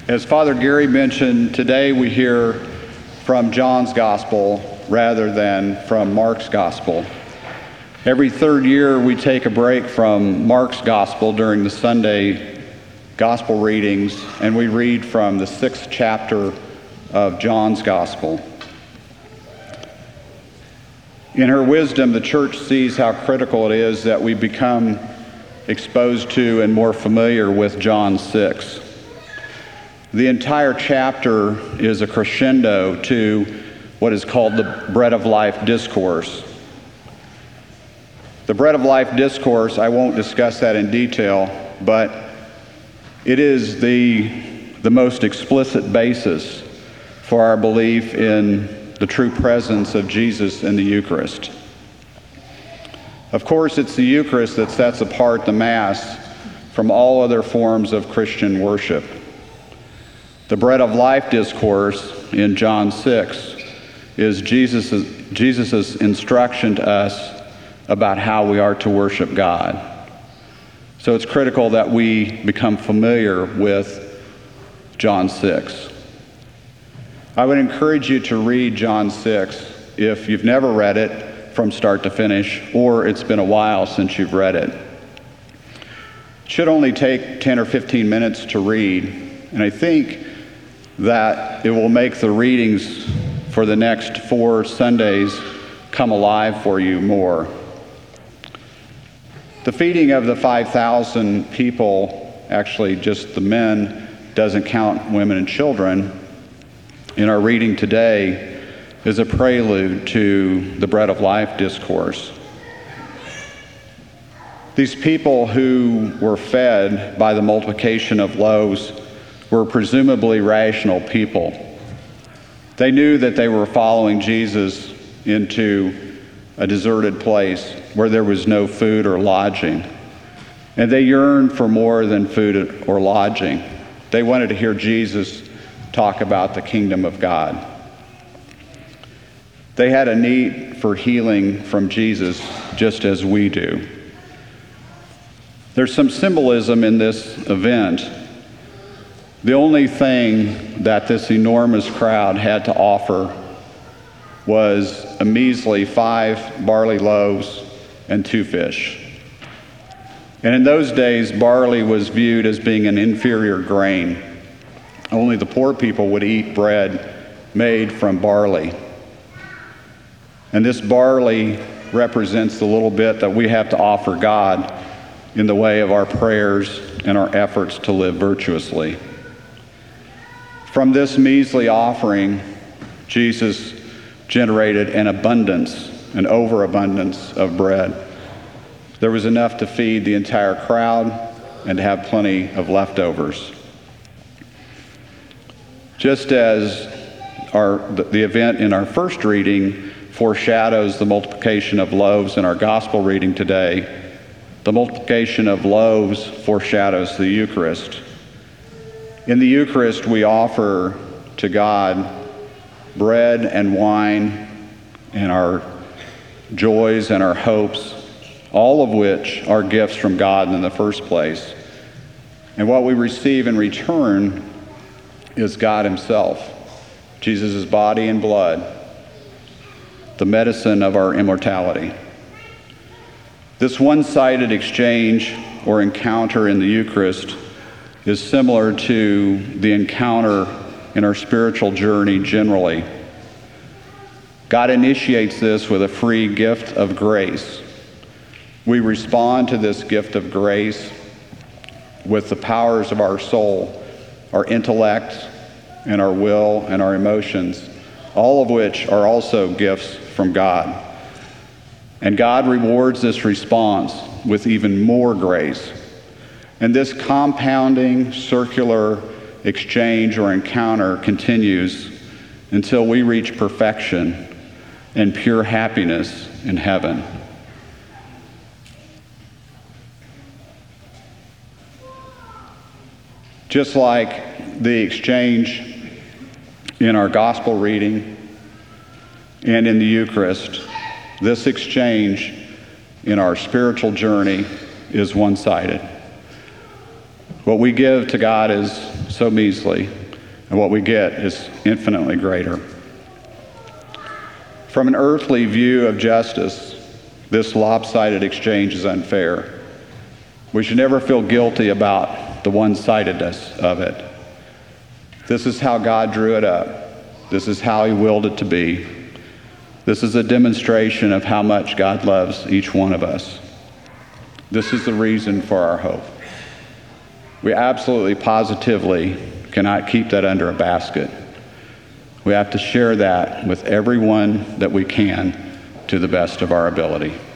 As Father Gary mentioned, today we hear from John's Gospel rather than from Mark's Gospel. Every third year we take a break from Mark's Gospel during the Sunday Gospel readings, and we read from the 6th chapter of John's Gospel. In her wisdom, the Church sees how critical it is that we become exposed to and more familiar with John 6. The entire chapter is a crescendo to what is called the Bread of Life Discourse. The Bread of Life Discourse, I won't discuss that in detail, but it is the most explicit basis for our belief in the true presence of Jesus in the Eucharist. Of course, it's the Eucharist that sets apart the Mass from all other forms of Christian worship. The Bread of Life Discourse in John 6 is Jesus' instruction to us about how we are to worship God. So it's critical that we become familiar with John 6. I would encourage you to read John 6 if you've never read it from start to finish, or it's been a while since you've read it. It should only take 10 or 15 minutes to read, and I think that it will make the readings for the next 4 Sundays come alive for you more. The feeding of the 5,000 people, actually just the men, doesn't count women and children, in our reading today is a prelude to the Bread of Life Discourse. These people who were fed by the multiplication of loaves were presumably rational people. They knew that they were following Jesus into a deserted place where there was no food or lodging. And they yearned for more than food or lodging. They wanted to hear Jesus talk about the kingdom of God. They had a need for healing from Jesus just as we do. There's some symbolism in this event. The only thing that this enormous crowd had to offer was a measly 5 barley loaves and 2 fish. And in those days, barley was viewed as being an inferior grain. Only the poor people would eat bread made from barley. And this barley represents the little bit that we have to offer God in the way of our prayers and our efforts to live virtuously. From this measly offering, Jesus generated an abundance, an overabundance of bread. There was enough to feed the entire crowd and to have plenty of leftovers. Just as the event in our first reading foreshadows the multiplication of loaves in our gospel reading today, the multiplication of loaves foreshadows the Eucharist. In the Eucharist, we offer to God bread and wine and our joys and our hopes, all of which are gifts from God in the first place. And what we receive in return is God himself, Jesus' body and blood, the medicine of our immortality. This one-sided exchange or encounter in the Eucharist is similar to the encounter in our spiritual journey generally. God initiates this with a free gift of grace. We respond to this gift of grace with the powers of our soul, our intellect, and our will, and our emotions, all of which are also gifts from God. And God rewards this response with even more grace. And this compounding circular exchange or encounter continues until we reach perfection and pure happiness in heaven. Just like the exchange in our gospel reading and in the Eucharist, this exchange in our spiritual journey is one-sided. What we give to God is so measly, and what we get is infinitely greater. From an earthly view of justice, this lopsided exchange is unfair. We should never feel guilty about the one-sidedness of it. This is how God drew it up. This is how He willed it to be. This is a demonstration of how much God loves each one of us. This is the reason for our hope. We absolutely, positively cannot keep that under a basket. We have to share that with everyone that we can to the best of our ability.